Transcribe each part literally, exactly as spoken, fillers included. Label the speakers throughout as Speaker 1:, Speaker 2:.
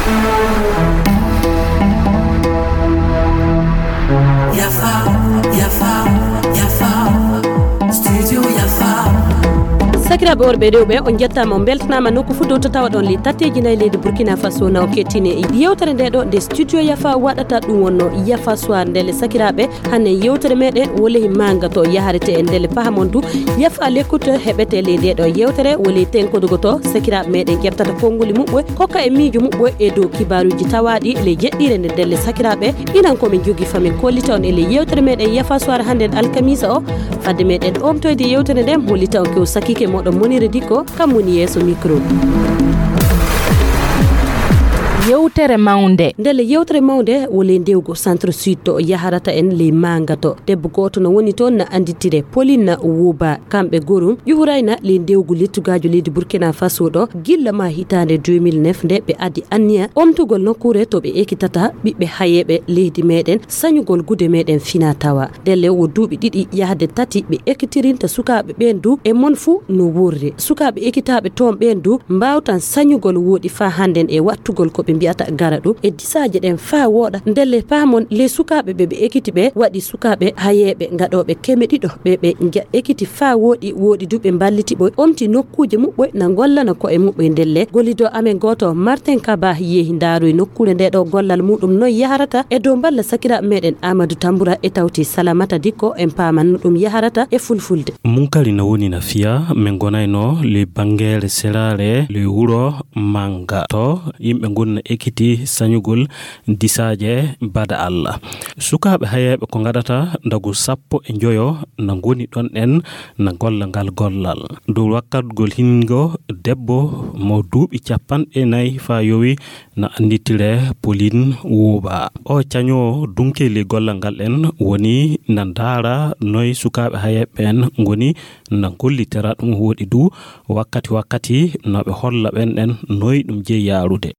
Speaker 1: sakiraɓe worɓe rewɓe on jettama on beltanama nokku fu dow to tawa ɗon li tatteji nayyi leydi Burkina Faso na o kettine yewtere nde ɗo nde studio Yafa waɗata ɗum wonno Yafa soir ndele sakiraɓe hande yewtere meɗen wolehi manga to yaharete e ndele pahamon du Yafa l'écoute heɓete le nde ɗo yewtere woli tenkodugo to sakiraɓe meɗen ƴeftata konnguli muɓɓe kokka e miijo muɓɓe e dow kibaruji tawaɗi le jeɗɗire nde ndelle sakiraɓe inan komin jogui famin kollita on ele yewtere meɗen Yafa soir hande alkamisa o fadde meɗen omtoyde yewtere nde hollita on kew sakike moɗon Monire Dikko kam woni yeeso micro. Yewtere mawnde ndele yewtere mawnde wole ndewgo centre sud to yaharata en le mangato debbo goto no woni toon na anditire Pauline Wouba kamɓe gorum ƴuhurayna le ndewgu lettugajo leydi Burkina Faso ɗo gilla ma hitande deux mille neuf nde ɓe addi anniya omtugol nokkure to ɓe ekkitata ɓiɓɓe hayeɓe leydi meɗen sañugol gude meɗen fina tawa ndelle wo duuɓi ɗiɗi yahde tati ɓe ekkitirinta sukaɓe ɓen du e mon fuu no wurde sukaɓe ekkitaɓe toon ɓen du mbawtan sañugol woɗi fa hannden e wattugol koɓe mbiyata gara ɗum e disaje ɗen fa woɗa ndelle pamon le sukaɓe ɓe ɓe ekkiti ɓe waɗi sukaɓe hayeɓe gaɗoɓe keme ɗiɗo ɓe ɓe ekkiti fa woɗi woɗi duɓe balliti ɓoy omti nokkuje muɓɓoy na gollana ko e muɓɓoy ndelle gollido amen goto Martin Kaba yeehi ndaroy nokkure nde ɗo gollal muɗum noy yaharata e dow balla sakiraɓe meɗen Amadou Tamboura e tawti Salamata Dikko en paman ɗum yaharata e fulfulde
Speaker 2: munkali no woni na fiya min gonayno le bangere serare le wuro manga to yimɓe gonna ekkiti sañugol disaje bada Allah sukaɓe hayeɓe ko gadata ndagu sappo e joyo na goni ɗon en na golla ngal gollal dow wakkatgol hingo debbo mo duuɓi capanɗe nayyi fa yowi na anditire Pauline Wouba o caño dunkeli gollal ngal en woni na daara noy sukaɓe hayeɓe en goni na gollitera ɗum woɗi du wakkati wakkati noɓe holla ɓen en noy ɗum jeeyi yarude.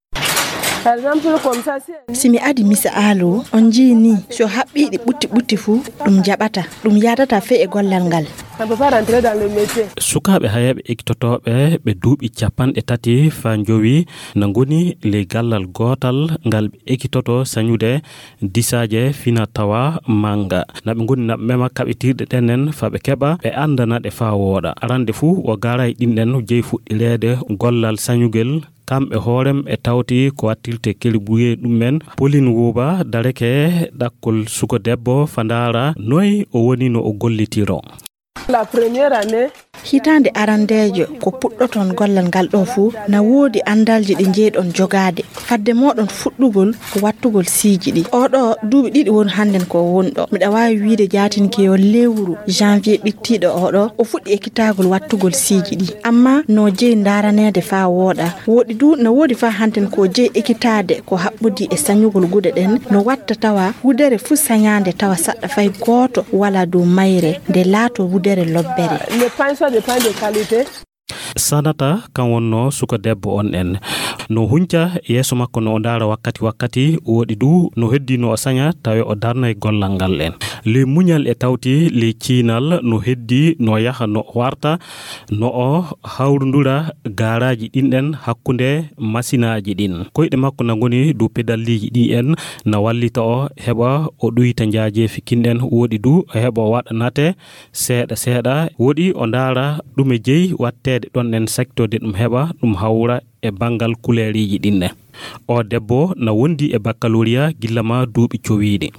Speaker 3: simi adi misa alo on jini so habbi di butti butti fu dum jabata dum yadata fe e gollal ngal
Speaker 2: sukaɓe hayeɓe ekkitotoɓe ɓe duuɓi capanɗe tati fa jowi na goni le gallal gotal ngal ɓe ekkitoto sañude disaje fina tawa manga naɓe goni naɓe mema kaɓetirɗe ɗenen fa ɓe keɓa ɓe andana ɗe fa wooɗa arande fu o garay ɗinɗen jeeyi fuɗɗirede gollal sañugel kamɓe hoorem e tawti ko wattirte keli buye ɗum men Pauline Wouba dareke ɗakkol suko debbo fandara noy o woni no o gollitiro.
Speaker 3: La première année hitande arandejo ko puddoton gollal ngal do fu na wodi andalji di jeedon jogade fadde modon fuddugol ko wattugol siiji di odo duubi didi won handen ko wondo mida wawi wiide jaatinke yo lewru janvier bittido odo o fuddi ekkitagol wattugol siiji di amma no jeey ndaranede fa woda wodi du na wodi fa handen ko jeey ekkitade ko habbudi e sañugol gude den no watta tawa wudere fu sañande tawa sadda fay goto wala do mayre de laato wudere lobbere
Speaker 1: de pain de qualité.
Speaker 2: Sanata kan wonno suko debbo on en no hunca yeso makko no ndara wakkati wakkati wodi du no heddi no saña tawe o darnay gollal ngal en le muñal e tawti le ciinal no heddi no yaha no warta no o hawrundura garaji ɗinɗen hakkunde masinaji ɗin koyɗe makko na goni du pedalliji ɗi en na wallita o heɓa o ɗuyta jaajefi kinɗen wodi du heɓa o waɗa nate seeɗa seeɗa wodi o ndara ɗum e jeeyi wattede ɗon en sectode ɗum heɓa ɗum hawra e bangal kuleriji ɗinne o debbo na wondi e baccalauréat gillama duuɓi cowiide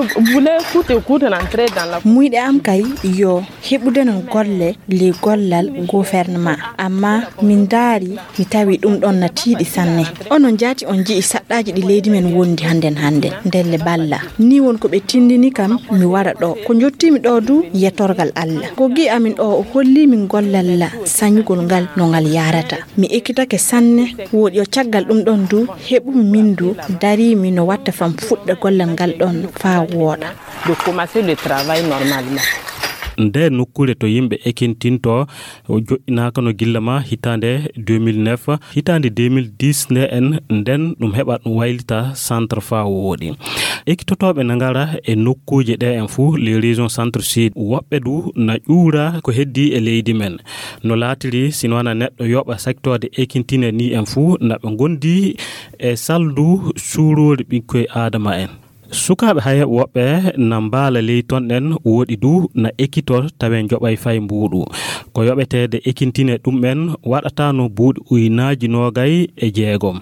Speaker 3: muyɗe am kay yo heɓude non golle le gollal gouvernement amma min daari mi tawi ɗum ɗon na tiiɗi sanne onon jaati on jii saɗɗaji ɗi leydi men wondi handen hande ndelle balla ni won ko ɓe tindini kam mi wara ɗo ko jottimi ɗo du yetorgal Allah ko gi amin ɗo o holli min gollal la sañugol ngal no ngal yarata mi ekkitake sanne woodi o caggal ɗum ɗon du heɓumi min du dari mi no watta fam fuɗɗa gollal ngal ɗon fa wooɗa
Speaker 1: de commencer le travail normalement.
Speaker 2: nde nokkure to yimɓe ekintinto joƴƴinaka no gillama hitande deux mille neuf hitande deux mille dix nde en nden ɗum heɓa ɗum waylita centre fa woɗi ekitotoɓe nangara e nokkuje ɗe en fu les régions centre sud woɓɓe du na ƴuura ko heddi e leydi men no laatiri sino wana neɗɗo yoɓa sectorde ekintine ni en fu naɓe gondi e saldu suurori ɓikkoye adama en sukaɓe haye woɓɓe na mbaala ley ton ɗen woɗi du na ekkitor tawe joɓay fay mbuuɗu ko yoɓetede ekkintine ɗum ɓen waɗata no buuɗi ujunaji nogay e jeegom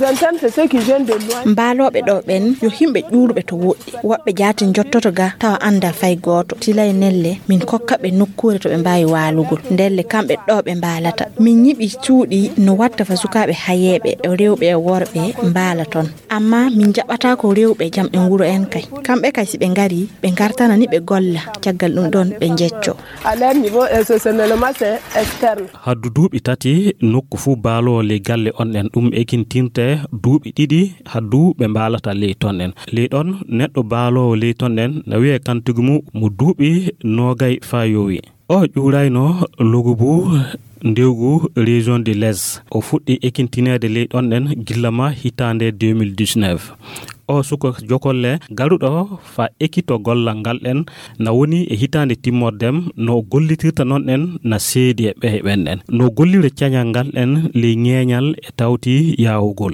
Speaker 3: mbaaloɓe ɗo ɓen yo himɓe ƴuurɓe to woɗɗi woɓɓe jaati jottoto ga tawa anda fay goto tilay nelle min kokkaɓe nokkure to ɓe mbawi walugol ndelle kamɓe ɗo ɓe mbaalata min yiɓi cuuɗi no watta fa sukaɓe hayeɓe e rewɓe e worɓe mbaala ton amma min jaɓata ko rewɓe jam ɓe nguro en kay kamɓe kay si ɓe ngari ɓe gartana ni ɓe golla caggal ɗum ɗon ɓe jecco
Speaker 2: haddu duuɓi tati nokku fu baalowo ley galle on en ɗum ekintinte duuɓi ɗiɗi haddu ɓe mbaalata ley ton en ley ɗon neɗɗo baalowo ley ton en na wiye kantugu mu mo duuɓi nogay fa yowi o ƴuurayno logubu ndewgu région de l'Est o fuɗɗi ekintinede ley ɗon en gillama hitande deux mille dix-neuf o suko jokolle garuɗo fa ekkito gollal ngal ɗen na woni e hitande timmordem no gollitirta non en na seedi e ɓehe ɓen ɗen no gollire cañal ngal ɗen ley ñeeñal e tawti yawugol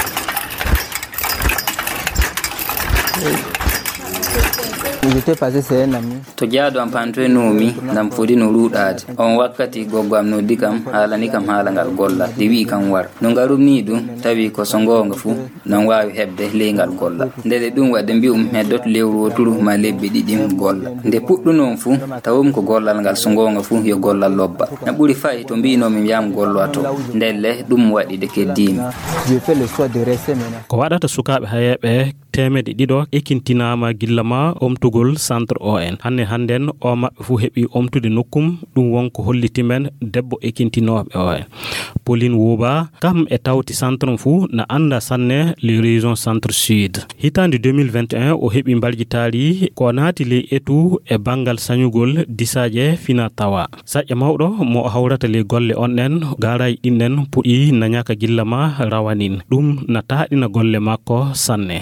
Speaker 4: to jaado am pantoynomi nam fodi no ruuɗade on wakkati goggo am noddi kam haalani kam haala ngal gollal de wi kam war no garumni ɗum tawi ko so gonga fu nan wawi hebde leygal gollal ndede ɗum wadde mbi'um heddoto lewru woturu ma lebbi ɗiɗi golla nde puɗɗunon fu tawum ko gollal ngal so gonga fu yo gollal lobba na ɓuri fayi to mbinomi yam golloto ndelle ɗum waɗi de keddimi
Speaker 2: ko waɗata sukaɓe hayeɓe temedde ɗiɗo ekintinama gillama omtugol centre o en hanne handen o mabɓe fu heɓi omtude nokkum ɗum wonko hollitimen debbo ekintinoɓe o en Pauline Woba kam e tawti centre fu na anda sanne les régions centre sud hitande deux mille vingt et un o heɓi mbaljitari ko naati ley etu e bangal sañugol disaje fina tawa saƴƴa mawɗo mo hawrata ley golle on en garay ɗinɗen puɗi nañaka gillama rawanin ɗum na taɗina golle makko sanne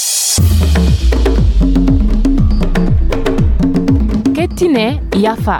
Speaker 1: kettine yafa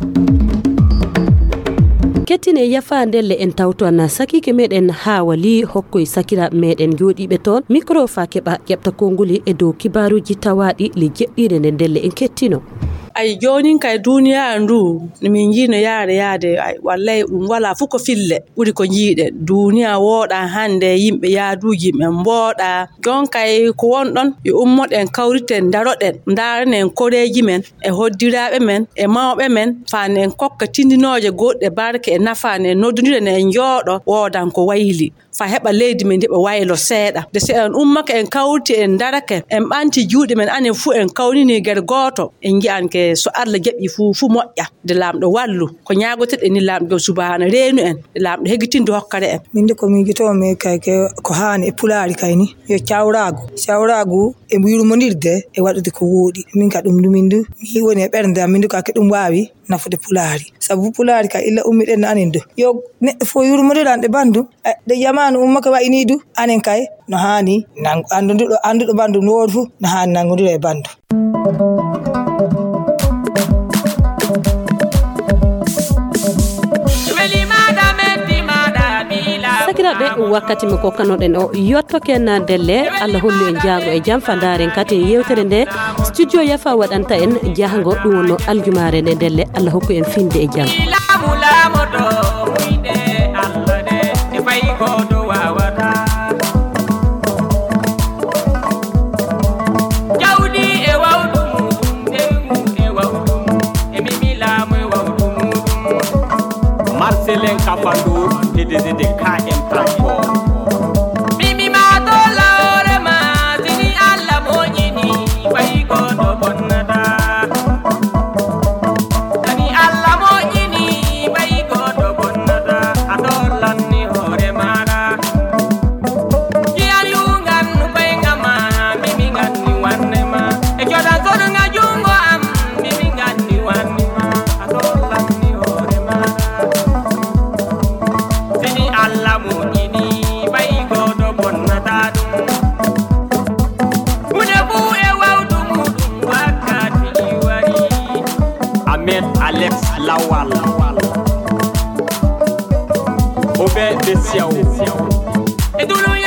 Speaker 1: kettine yafa ndelle en tawton sakike meɗen ha wali hokkoy sakira meɗen joɗiɓe toon micro fa keɓa ƴefta konguli e dow kibaruji tawaɗi le jeɗɗire nde ndelle en kettino
Speaker 5: ay jonin kay duniya ndu min jino yaade yaade ay wallahi ɗum wala fu ko fille ɓuri ko jiiɗen duniya wooɗa hande yimɓe yaaduji men mbooɗa jon kay ko wonɗon yo ummoɗen kawriten daroɗen ndaranen koreji men e hoddiraɓe men e mawɓe men fanen kokka tindinoje goɗɗe barke e nafanen noddodiren en jooɗo woodan ko wayli fa heɓa leydi men ndeɓe waylo seeɗa de se en ummake en kawti en darake en ɓanti juuɗe men anen fu en kawnini guer gooto en jiyan ke so Allah jaɓi fu fu moƴƴa de laamɗo wallu ko ñaagoteɗen ni laamɗo subhana reenu en de laamɗo hegitinde hokkare en
Speaker 6: min de ko min jitomi kay ke ko haani e pulaari kay ni yo cawraagu cawraagu e yurmondirde e waɗude ko wooɗi min ka ɗum ɗumin du mi woni e ɓernde am min du ka ke ɗum waawi nafude pulaari sabu pulaari ka illa ummiɗen no anen du yo neɗɗo fof yurmodiran ɗe bandu de jamanu ummaka wayni du anen kay no haani anduɗo anduɗo bandu no woodi fu no haani nangodira e bandu
Speaker 1: sakiraɓe wakkati mo kokkanoɗen o yotto ken delle Allah hollu en jaago e jam fandaren kati yewtere nde studio yafa waɗanta en jahango ɗum wonno aljumare nde delle Allah hokku en finde e jam
Speaker 7: Marcelin Kafandu et des des K M Transport. Mimi ma dola ore ma tini alla monyini fai godo bonnada. Tani alla monyini fai godo bonnada adolan ni ore mara. Kian yungan fai ngama mimi ngani wanne ma e jodan zodu ngajungo am mimi ngani wanne ma adolan ni ore mara. Allah munyini bai godo bonnata dum une bu e waw wal o be be siawo e dulu